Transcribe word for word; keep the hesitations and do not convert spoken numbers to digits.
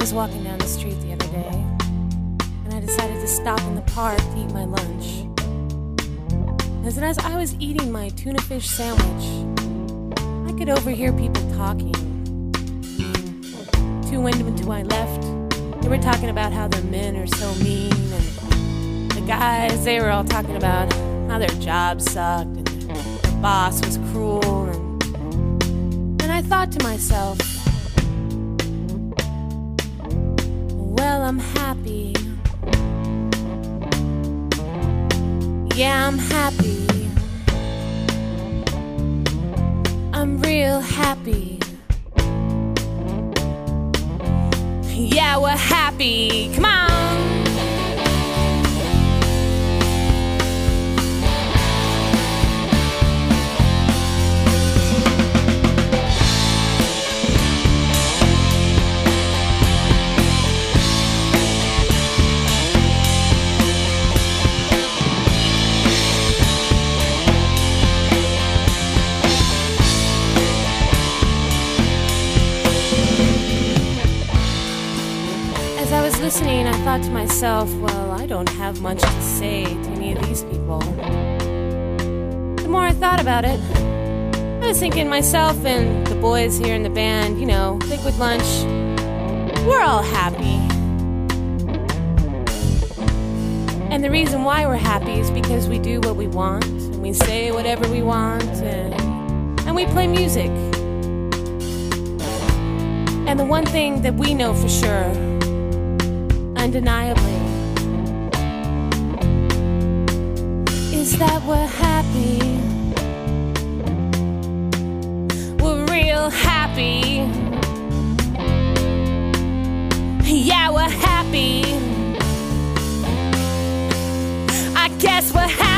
was walking down the street the other day, and I decided to stop in the park to eat my lunch. As, as I was eating my tuna fish sandwich, I could overhear people talking. Two women to my left, they were talking about how their men are so mean, and the guys, they were all talking about how their jobs sucked, and their boss was cruel, and, and I thought to myself, well, I'm happy. Yeah, I'm happy. I'm real happy. Yeah, we're happy. Come on. Listening, I thought to myself, well, I don't have much to say to any of these people. The more I thought about it, I was thinking myself and the boys here in the band, you know, Liquid Lunch, we're all happy. And the reason why we're happy is because we do what we want, and we say whatever we want, and, and we play music. And the one thing that we know for sure, undeniably, is that we're happy. We're real happy. Yeah, we're happy. I guess we're happy.